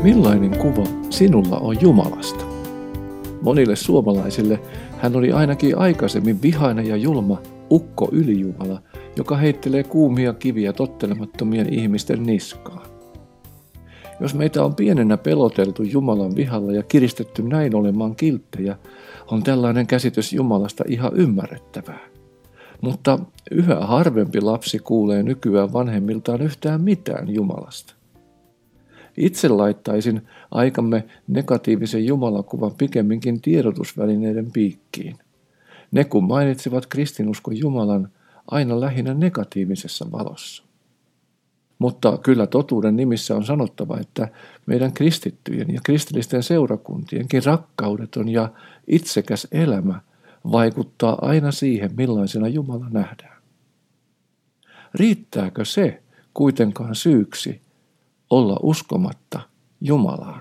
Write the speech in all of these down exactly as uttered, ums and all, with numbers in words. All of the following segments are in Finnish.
Millainen kuva sinulla on Jumalasta? Monille suomalaisille hän oli ainakin aikaisemmin vihainen ja julma ukko ylijumala, joka heittelee kuumia kiviä tottelemattomien ihmisten niskaan. Jos meitä on pienenä peloteltu Jumalan vihalla ja kiristetty näin olemaan kilttejä, on tällainen käsitys Jumalasta ihan ymmärrettävää. Mutta yhä harvempi lapsi kuulee nykyään vanhemmiltaan yhtään mitään Jumalasta. Itse laittaisin aikamme negatiivisen jumalakuvan pikemminkin tiedotusvälineiden piikkiin. Ne kun mainitsivat kristinuskon Jumalan aina lähinnä negatiivisessa valossa. Mutta kyllä totuuden nimissä on sanottava, että meidän kristittyjen ja kristillisten seurakuntienkin rakkaudeton ja itsekäs elämä vaikuttaa aina siihen, millaisena Jumala nähdään. Riittääkö se kuitenkaan syyksi olla uskomatta Jumalaan?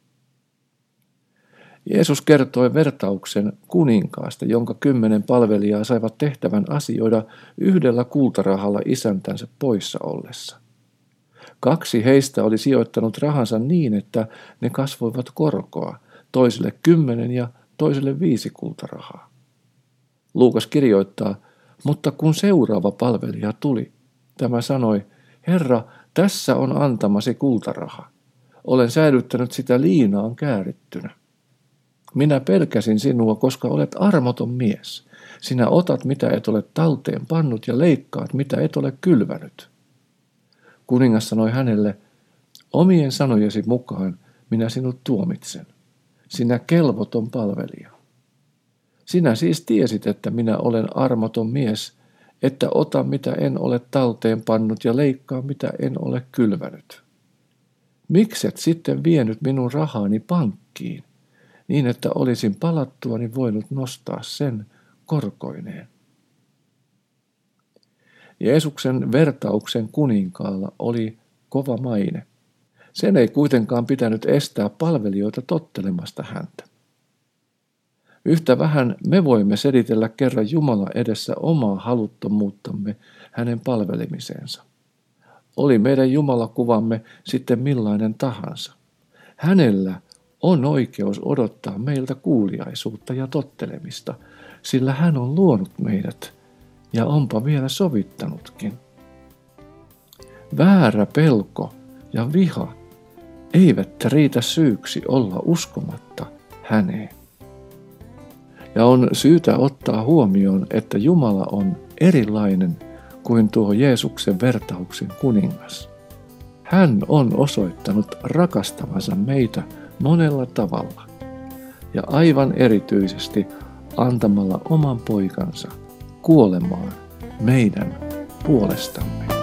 Jeesus kertoi vertauksen kuninkaasta, jonka kymmenen palvelijaa saivat tehtävän asioida yhdellä kultarahalla isäntänsä poissa ollessa. Kaksi heistä oli sijoittanut rahansa niin, että ne kasvoivat korkoa, toiselle kymmenen ja toiselle viisi kultarahaa. Luukas kirjoittaa, mutta kun seuraava palvelija tuli, tämä sanoi, Herra, tässä on antamasi kultaraha. Olen säilyttänyt sitä liinaan käärittynä. Minä pelkäsin sinua, koska olet armoton mies. Sinä otat, mitä et ole talteen pannut, ja leikkaat, mitä et ole kylvänyt. Kuningas sanoi hänelle, omien sanojesi mukaan minä sinut tuomitsen. Sinä kelvoton palvelija. Sinä siis tiesit, että minä olen armoton mies, että ota, mitä en ole talteen pannut, ja leikkaa, mitä en ole kylvänyt. Mikset sitten vienyt minun rahaani pankkiin, niin että olisin palattuani voinut nostaa sen korkoineen? Jeesuksen vertauksen kuninkaalla oli kova maine. Sen ei kuitenkaan pitänyt estää palvelijoita tottelemasta häntä. Yhtä vähän me voimme selitellä kerran Jumala edessä omaa haluttomuuttamme hänen palvelemiseensa. Oli meidän Jumalakuvamme sitten millainen tahansa. Hänellä on oikeus odottaa meiltä kuuliaisuutta ja tottelemista, sillä hän on luonut meidät ja onpa vielä sovittanutkin. Väärä pelko ja viha eivät riitä syyksi olla uskomatta häneen. Ja on syytä ottaa huomioon, että Jumala on erilainen kuin tuo Jeesuksen vertauksen kuningas. Hän on osoittanut rakastavansa meitä monella tavalla ja aivan erityisesti antamalla oman poikansa kuolemaan meidän puolestamme.